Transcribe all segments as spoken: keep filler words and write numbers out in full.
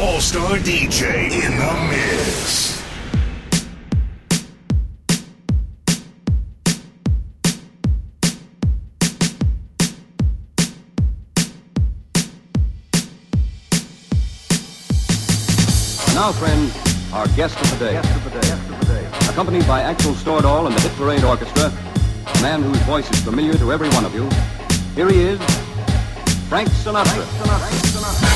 All-Star D J in the mix. Now, friends, our guest of the day. Guest of the day. Guest of the day. Accompanied by Axel Stordahl and the Hit Parade Orchestra, a man whose voice is familiar to every one of you. Here he is, Frank Sinatra. Frank Sinatra. Frank Sinatra.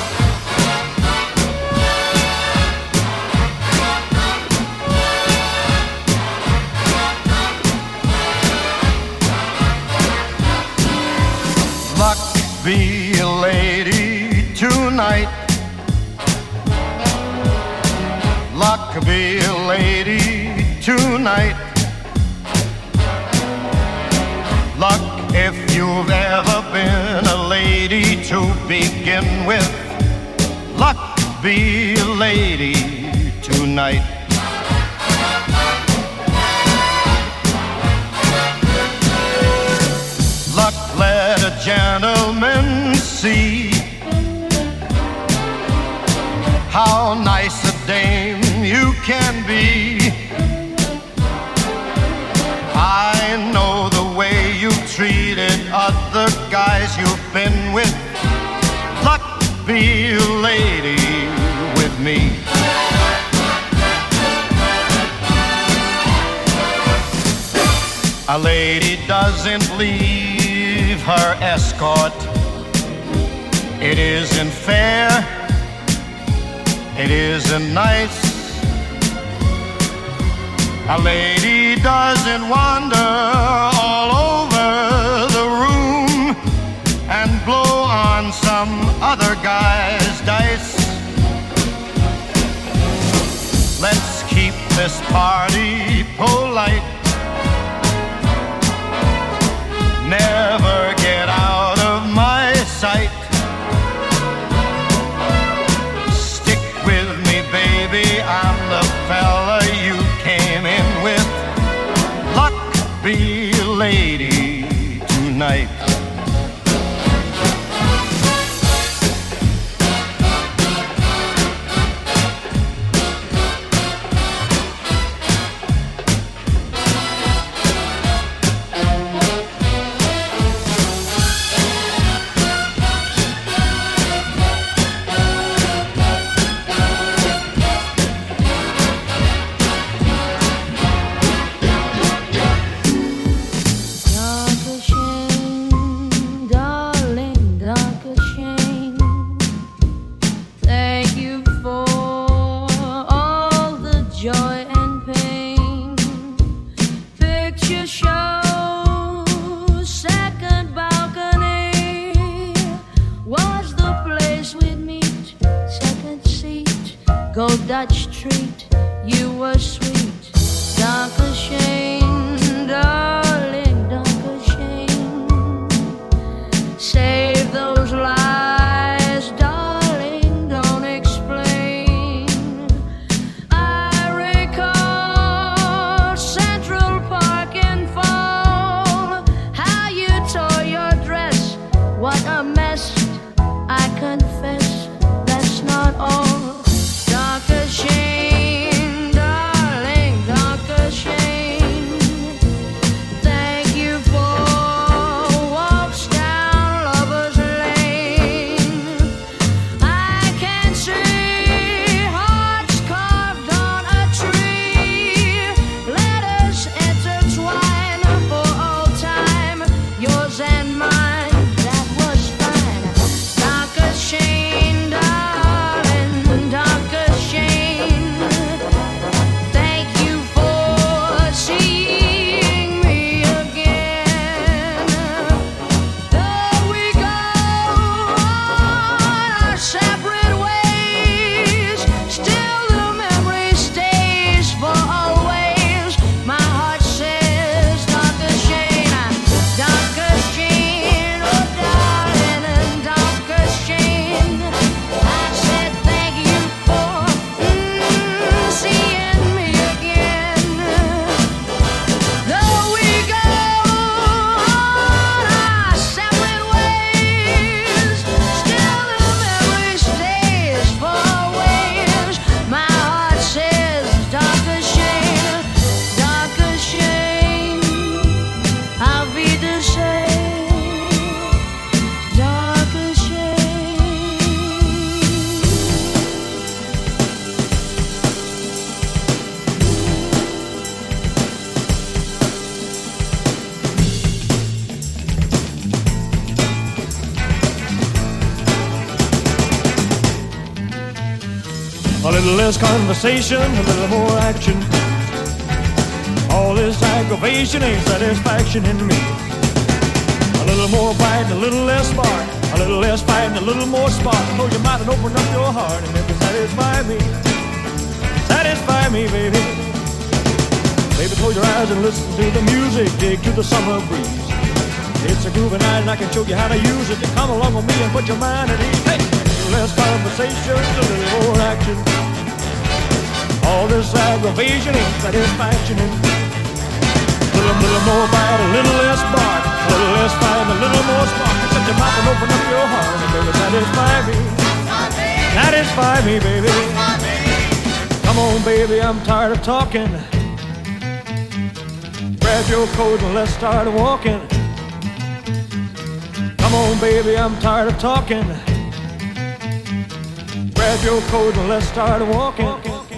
Luck be a lady tonight. Luck be a lady tonight. Luck if you've ever been a lady to begin with. Luck be a lady tonight. Luck let a gentleman see how nice a dame you can be. I know the way you've treated other guys you've been with. Luck be a lady with me. A lady doesn't leave her escort. It isn't fair. It isn't nice. A lady doesn't wander all over the room and blow on some other guy's dice. Let's keep this party polite. Never get out of my sight. I'm the fella you came in with. Luck be a lady tonight. Dutch treat, you were sweet. Danke schön, darling, danke schön. Save those lies, darling, don't explain. I recall Central Park in fall, how you tore your dress, what a mess. I confess, that's not all. Shame, darling, darker shame. A little less conversation, a little more action. All this aggravation ain't satisfaction in me. A little more bite, a little less spark. A little less fight and a little more spark. Close your mind and open up your heart and maybe satisfy me. Satisfy me, baby. Baby, close your eyes and listen to the music. Dig to the summer breeze. It's a groovy night and I can show you how to use it. To come along with me and put your mind at ease. Hey, a little less conversation, a little more action. All this aggravation ain't satisfaction in me. A little, little more bite, a little less bark. A little less fight, a little more spark. Shut your mouth and open up your heart and baby, satisfy me. Satisfy me, baby. Come on, baby, I'm tired of talking. Grab your coat and let's start walking. Come on, baby, I'm tired of talking. Grab your coat and let's start walking.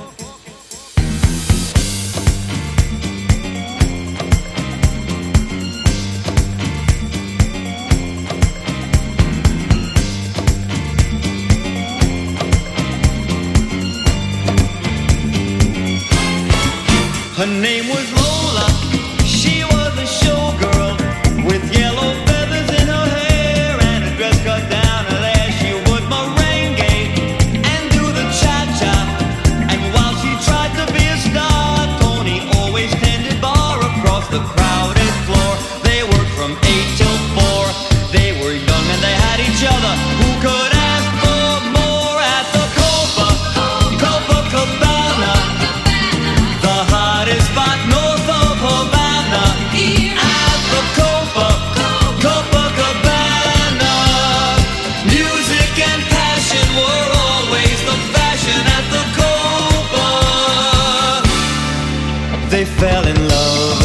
Her name was Lola, she was a showgirl with yellow feathers in her hair and a dress cut down her there. She would merengue and do the cha-cha, and while she tried to be a star, Tony always tended bar across the crowded floor. They worked from eight till four, they were young and they had each other. Who could ask for more at the Copa, Copacabana? The hottest spot north of Havana, at the Copa, Copacabana. Music and passion were always the fashion at the Copa. They fell in love.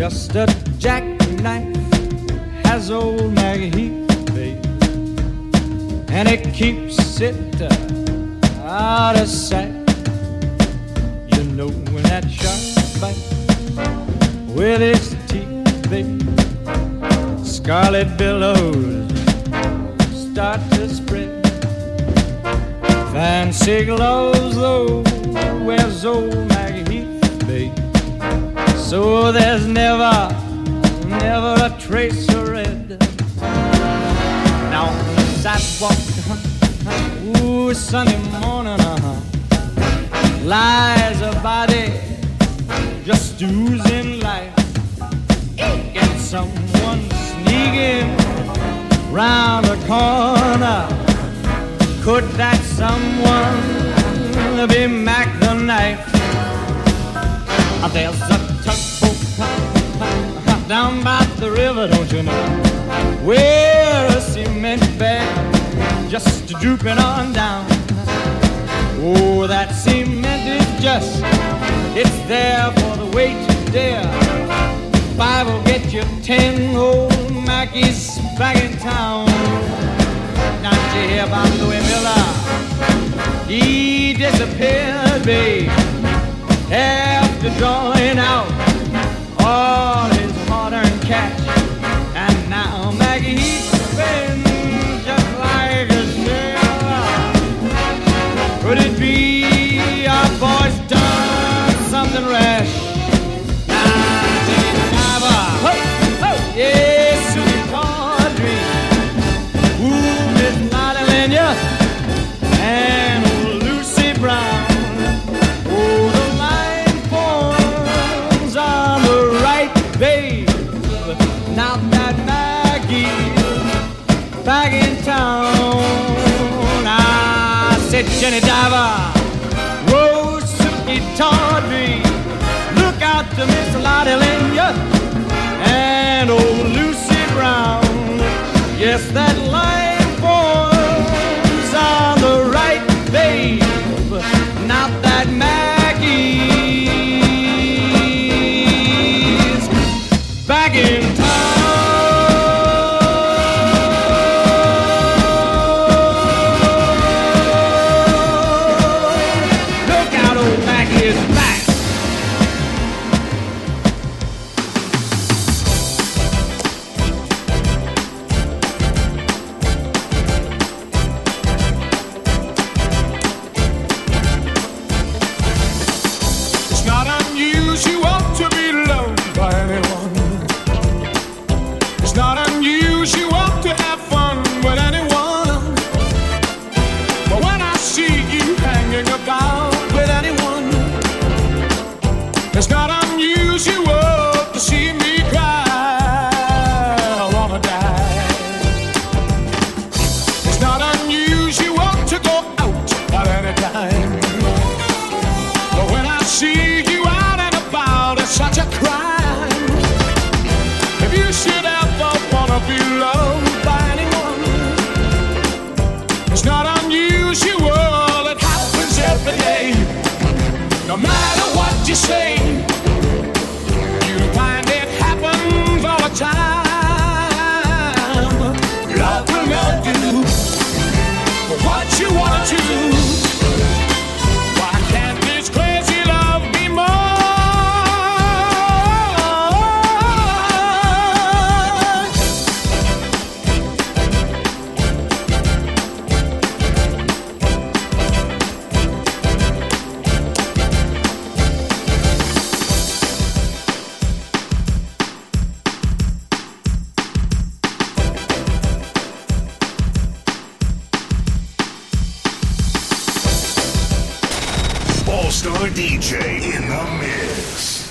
Just a jackknife has old Maggie Heath, babe, and it keeps it uh, out of sight. You know when that shark bites with its teeth, babe, scarlet billows start to spread. Fancy gloves, though, wears old Maggie Heath, babe, so there's never, never a trace of red. Now on the sidewalk, uh-huh, ooh, Sunday morning, uh-huh, lies a body just oozing life. And someone sneaking round the corner. Could that someone be Mac the Knife? There's a tugboat down by the river, don't you know, where a cement bag just drooping on down. Oh, that cement is just, it's there for the weight to dare. Five will get you ten, old Mackie's back in town. Don't you hear about Louis Miller? He disappeared, babe, after drawing out all his hard-earned cash. And now Maggie spends just like a sailor. Could it be our boy's done something rash? Now Jenny Diver, ho, ho, yes, Susie Tawdry, ooh, Miss Lottie Lenya, and old Lucy Brown. Babe, now that Maggie's back in town, I said Jenny Diver, Rose Suki Tawdry, look out to Miss Lottie Lenya and old Lucy Brown. Yes, that line forms on the right, babe, not that Maggie back in town. Look out, old Maggie is back. It's not unusual to be loved by anyone. It's not unusual to have fun with anyone. But when I see you hanging about with anyone, it's not unusual to see me cry. I wanna die. It's not unusual to go out at any time. But when I see you out and about, it's such a crime. If you should ever wanna be loved by anyone, it's not unusual, it happens every day. No matter what you say, you find it happens all the time. Love will not do what you want to do. Why can't this crazy love be more? All-Star D J in the mix.